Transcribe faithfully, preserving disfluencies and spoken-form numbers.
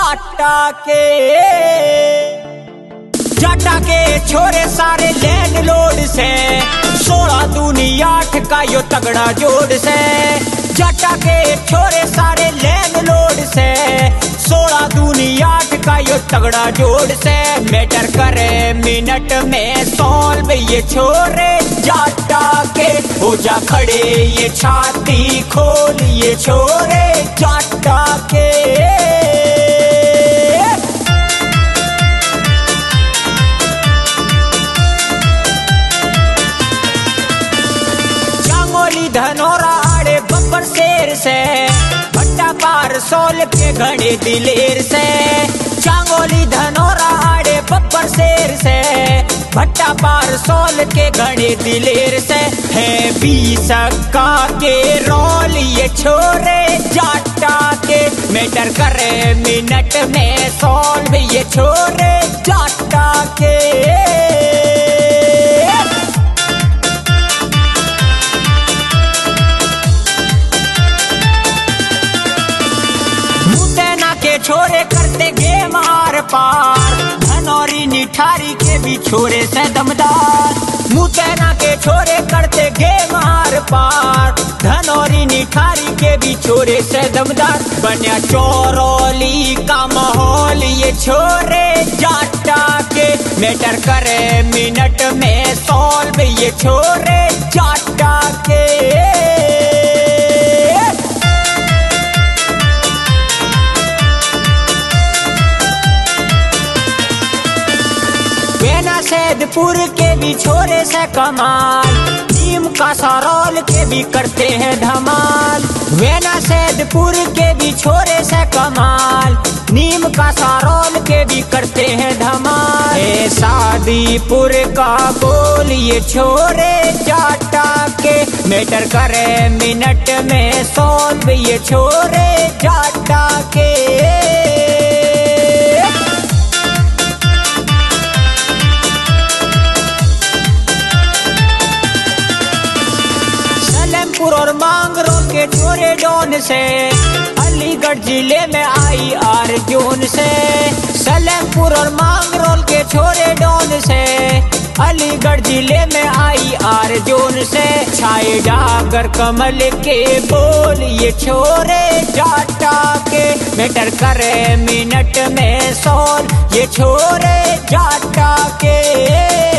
जाटा के जाटा के छोरे सारे लैंड लोड से सोलह दूनी आठ का यो तगड़ा जोड़ से जाटा के छोरे सारे लैंड लोड से सोलह दूनी आठ का यो तगड़ा जोड़ से मैटर करे मिनट में सॉल्व ये छोरे जाटा के हो जा खड़े ये छाती खोल ये छोरे जाटा के धनोरा आड़े बब्बर शेर से भट्टा पार सोल के घड़े दिलेर से चांगोली धनोरा आड़े बब्बर शेर से भट्टा पार सोल के घड़े दिलेर से है बीसक्का के रोल ये छोरे जाटा के मैटर करे मिनट में सॉल्व ये छोरे जाटा के छोरे करते गेम आर पार धनौरी निठारी के भी छोरे से दमदार मुतैना के छोरे करते गेम आर पार धनौरी निठारी के भी छोरे से दमदार बन्या चौरौली का माहौल ये छोरे जाटा के मैटर करे मिनट में सॉल्व ये छोरे जाटा के सैदपुर के भी छोरे से कमाल टीम का सरौल के भी करते हैं धमाल वेना सैदपुर के भी छोरे से कमाल नीम का सरौल के भी करते हैं धमाल ए शादीपुर का बोल ये छोरे जाटा के मैटर करे मिनट में सॉल्व ये छोरे जाटा के और मांगरोल के छोरे डोन से अलीगढ़ जिले में आई अर्जुन से सलेमपुर और मांगरोल के छोरे डोन से अलीगढ़ जिले में आई अर्जुन से छाए डागर कमल के बोल ये छोरे जाटा के मैटर करे मिनट में सॉल्व ये छोरे जाटा के